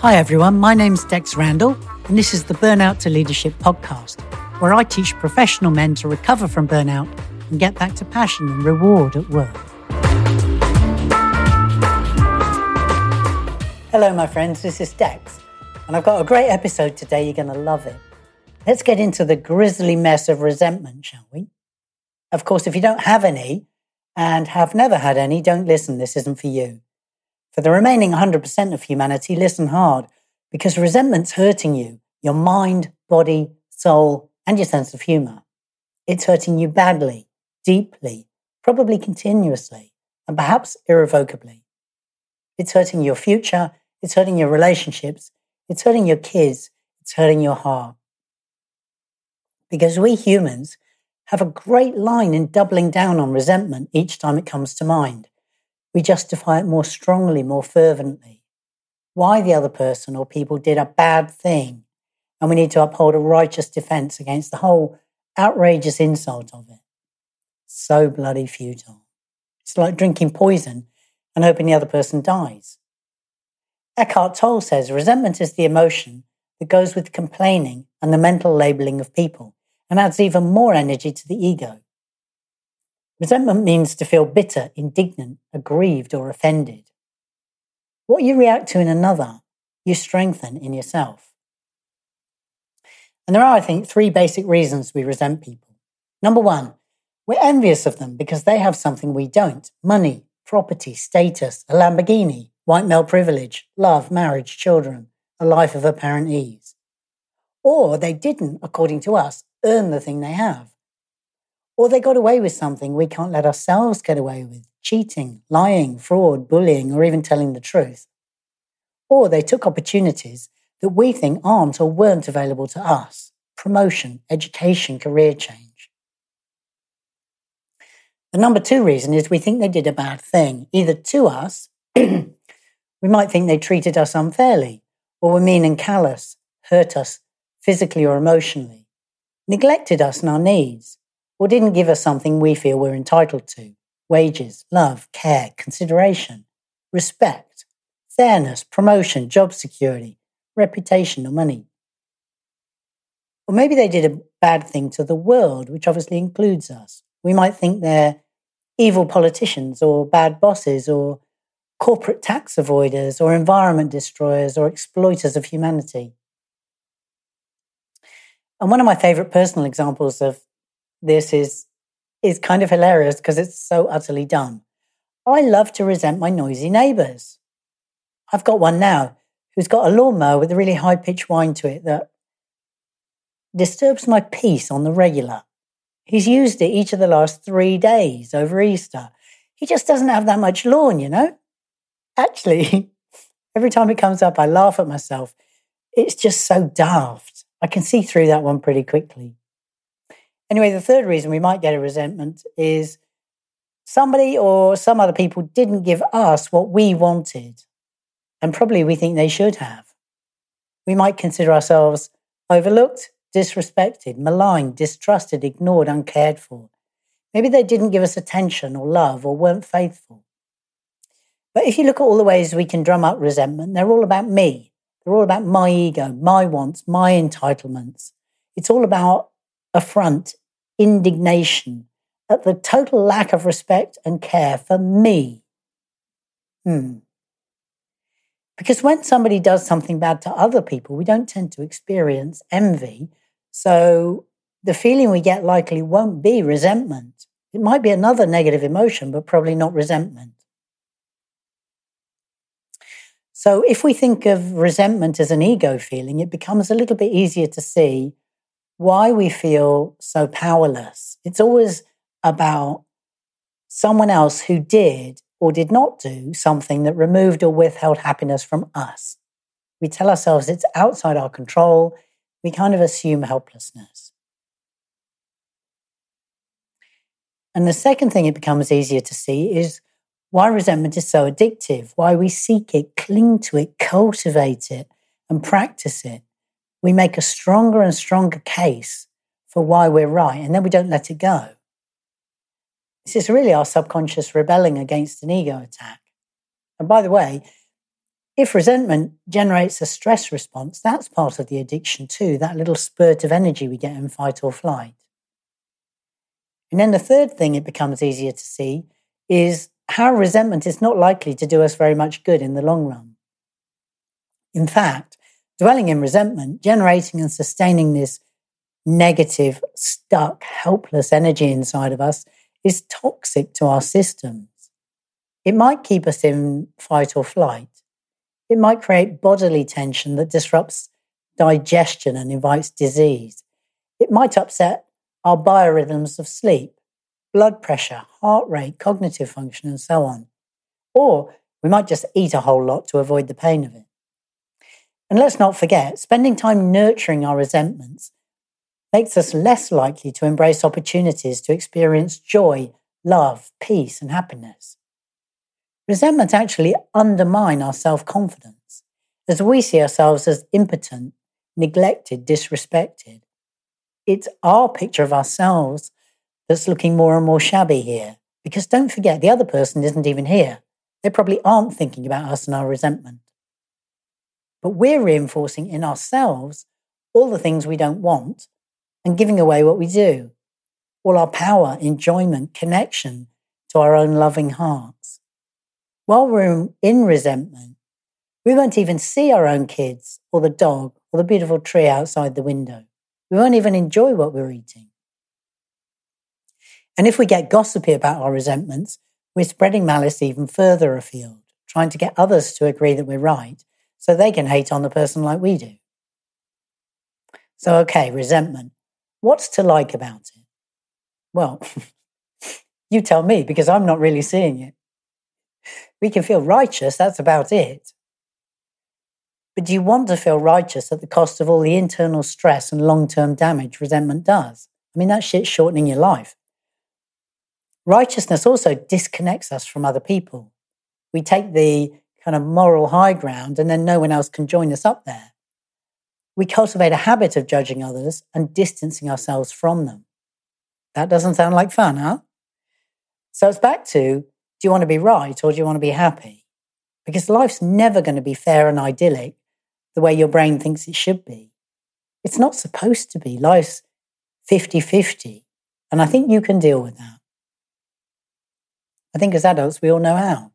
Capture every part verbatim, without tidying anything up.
Hi everyone, my name's Dex Randall, and this is the Burnout to Leadership podcast, where I teach professional men to recover from burnout and get back to passion and reward at work. Hello my friends, this is Dex, and I've got a great episode today. You're going to love it. Let's get into the grisly mess of resentment, shall we? Of course, if you don't have any and have never had any, don't listen. This isn't for you. For the remaining one hundred percent of humanity, listen hard, because resentment's hurting you, your mind, body, soul, and your sense of humour. It's hurting you badly, deeply, probably continuously, and perhaps irrevocably. It's hurting your future, it's hurting your relationships, it's hurting your kids, it's hurting your heart. Because we humans have a great line in doubling down on resentment each time it comes to mind. We justify it more strongly, more fervently. Why the other person or people did a bad thing, and we need to uphold a righteous defense against the whole outrageous insult of it. So bloody futile. It's like drinking poison and hoping the other person dies. Eckhart Tolle says resentment is the emotion that goes with complaining and the mental labeling of people and adds even more energy to the ego. Resentment means to feel bitter, indignant, aggrieved, or offended. What you react to in another, you strengthen in yourself. And there are, I think, three basic reasons we resent people. Number one, we're envious of them because they have something we don't. Money, property, status, a Lamborghini, white male privilege, love, marriage, children, a life of apparent ease. Or they didn't, according to us, earn the thing they have. Or they got away with something we can't let ourselves get away with, cheating, lying, fraud, bullying, or even telling the truth. Or they took opportunities that we think aren't or weren't available to us, promotion, education, career change. The number two reason is we think they did a bad thing, either to us, we might think they treated us unfairly, or were mean and callous, hurt us physically or emotionally, neglected us and our needs, or didn't give us something we feel we're entitled to: wages, love, care, consideration, respect, fairness, promotion, job security, reputation, or money. Or maybe they did a bad thing to the world, which obviously includes us. We might think they're evil politicians or bad bosses or corporate tax avoiders or environment destroyers or exploiters of humanity. And one of my favourite personal examples of this is, is kind of hilarious because it's so utterly dumb. I love to resent my noisy neighbours. I've got one now who's got a lawnmower with a really high-pitched whine to it that disturbs my peace on the regular. He's used it each of the last three days over Easter. He just doesn't have that much lawn, you know? Actually, every time it comes up, I laugh at myself. It's just so daft. I can see through that one pretty quickly. Anyway, the third reason we might get a resentment is somebody or some other people didn't give us what we wanted, and probably we think they should have. We might consider ourselves overlooked, disrespected, maligned, distrusted, ignored, uncared for. Maybe they didn't give us attention or love or weren't faithful. But if you look at all the ways we can drum up resentment, they're all about me. They're all about my ego, my wants, my entitlements. It's all about affront, indignation at the total lack of respect and care for me. Hmm. Because when somebody does something bad to other people, we don't tend to experience envy. So the feeling we get likely won't be resentment. It might be another negative emotion, but probably not resentment. So if we think of resentment as an ego feeling, it becomes a little bit easier to see why we feel so powerless. It's always about someone else who did or did not do something that removed or withheld happiness from us. We tell ourselves it's outside our control. We kind of assume helplessness. And the second thing it becomes easier to see is why resentment is so addictive, why we seek it, cling to it, cultivate it, and practice it. We make a stronger and stronger case for why we're right, and then we don't let it go. This is really our subconscious rebelling against an ego attack. And by the way, If resentment generates a stress response, that's part of the addiction too, that little spurt of energy we get in fight or flight. And then the third thing it becomes easier to see is how resentment is not likely to do us very much good in the long run. In fact, dwelling in resentment, generating and sustaining this negative, stuck, helpless energy inside of us is toxic to our systems. It might keep us in fight or flight. It might create bodily tension that disrupts digestion and invites disease. It might upset our biorhythms of sleep, blood pressure, heart rate, cognitive function, and so on. Or we might just eat a whole lot to avoid the pain of it. And let's not forget, spending time nurturing our resentments makes us less likely to embrace opportunities to experience joy, love, peace, and happiness. Resentments actually undermine our self-confidence as we see ourselves as impotent, neglected, disrespected. It's our picture of ourselves that's looking more and more shabby here. Because don't forget, the other person isn't even here. They probably aren't thinking about us and our resentment. But we're reinforcing in ourselves all the things we don't want and giving away what we do. All our power, enjoyment, connection to our own loving hearts. While we're in resentment, we won't even see our own kids or the dog or the beautiful tree outside the window. We won't even enjoy what we're eating. And if we get gossipy about our resentments, we're spreading malice even further afield, trying to get others to agree that we're right so they can hate on the person like we do. So, okay, resentment. What's to like about it? Well, you tell me, because I'm not really seeing it. We can feel righteous, that's about it. But do you want to feel righteous at the cost of all the internal stress and long-term damage resentment does? I mean, that shit's shortening your life. Righteousness also disconnects us from other people. We take the kind of moral high ground and then no one else can join us up there. We cultivate a habit of judging others and distancing ourselves from them. That doesn't sound like fun, huh? So it's back to, do you want to be right or do you want to be happy? Because life's never going to be fair and idyllic the way your brain thinks it should be. It's not supposed to be. Life's fifty-fifty. And I think you can deal with that. I think as adults, we all know how.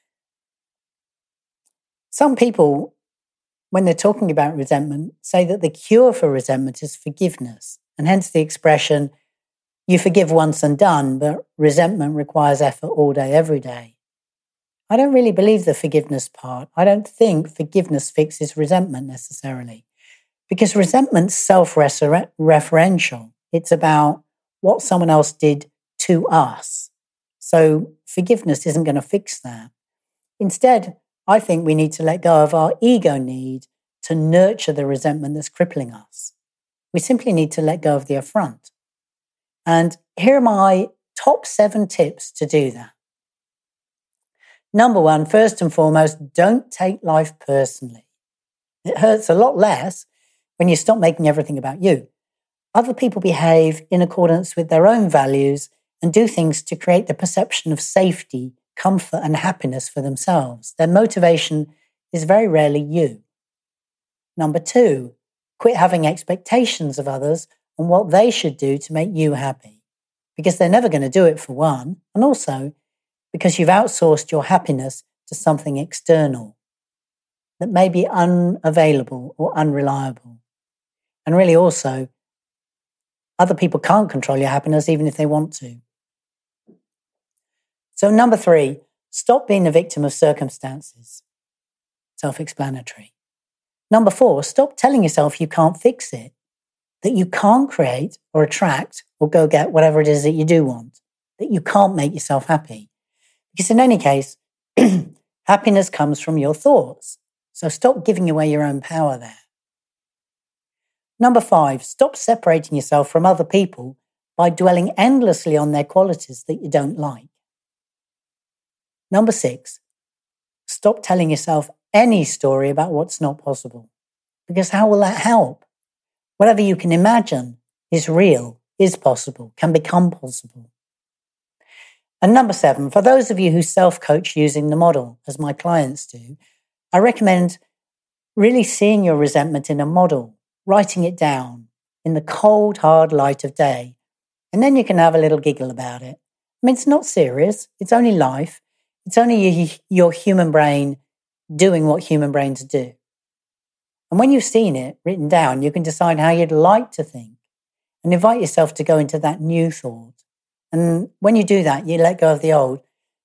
Some people, when they're talking about resentment, say that the cure for resentment is forgiveness. And hence the expression, you forgive once and done, but resentment requires effort all day, every day. I don't really believe the forgiveness part. I don't think forgiveness fixes resentment necessarily. Because resentment's self-referential. It's about what someone else did to us. So forgiveness isn't going to fix that. Instead, I think we need to let go of our ego need to nurture the resentment that's crippling us. We simply need to let go of the affront. And here are my top seven tips to do that. Number one, first and foremost, don't take life personally. It hurts a lot less when you stop making everything about you. Other people behave in accordance with their own values and do things to create the perception of safety, comfort, and happiness for themselves. Their motivation is very rarely you. Number two, quit having expectations of others on what they should do to make you happy. Because they're never going to do it, for one, and also because you've outsourced your happiness to something external that may be unavailable or unreliable. And really also, other people can't control your happiness even if they want to. So number three, stop being a victim of circumstances. Self-explanatory. Number four, stop telling yourself you can't fix it, that you can't create or attract or go get whatever it is that you do want, that you can't make yourself happy. Because in any case, happiness comes from your thoughts. So stop giving away your own power there. Number five, stop separating yourself from other people by dwelling endlessly on their qualities that you don't like. Number six, stop telling yourself any story about what's not possible. Because how will that help? Whatever you can imagine is real, is possible, can become possible. And number seven, for those of you who self-coach using the model, as my clients do, I recommend really seeing your resentment in a model, writing it down in the cold, hard light of day, and then you can have a little giggle about it. I mean, it's not serious. It's only life. It's only your human brain doing what human brains do. And when you've seen it written down, you can decide how you'd like to think and invite yourself to go into that new thought. And when you do that, you let go of the old.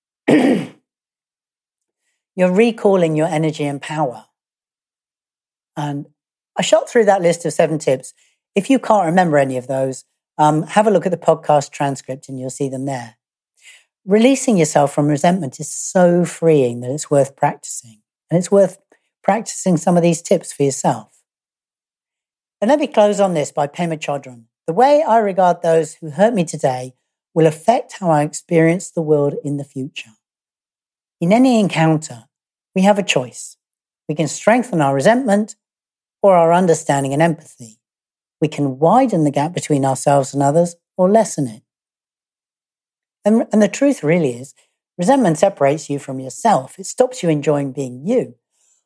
You're recalling your energy and power. And I shot through that list of seven tips. If you can't remember any of those, um, have a look at the podcast transcript and you'll see them there. Releasing yourself from resentment is so freeing that it's worth practicing. And it's worth practicing some of these tips for yourself. And let me close on this by Pema Chodron. The way I regard those who hurt me today will affect how I experience the world in the future. In any encounter, we have a choice. We can strengthen our resentment or our understanding and empathy. We can widen the gap between ourselves and others or lessen it. And, and the truth really is, resentment separates you from yourself. It stops you enjoying being you.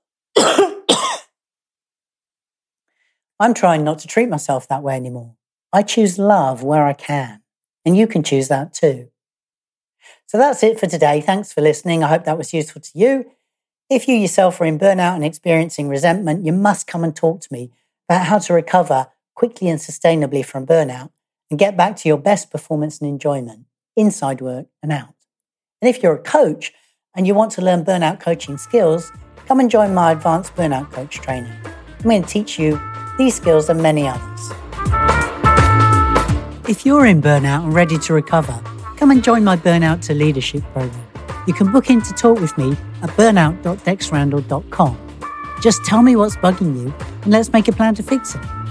I'm trying not to treat myself that way anymore. I choose love where I can, and you can choose that too. So that's it for today. Thanks for listening. I hope that was useful to you. If you yourself are in burnout and experiencing resentment, you must come and talk to me about how to recover quickly and sustainably from burnout and get back to your best performance and enjoyment, inside work and out. And if you're a coach and you want to learn burnout coaching skills, come and join my advanced burnout coach training. I'm going to teach you these skills and many others. If you're in burnout and ready to recover, come and join my Burnout to Leadership program. You can book in to talk with me at burnout dot dex randall dot com. Just tell me what's bugging you and let's make a plan to fix it.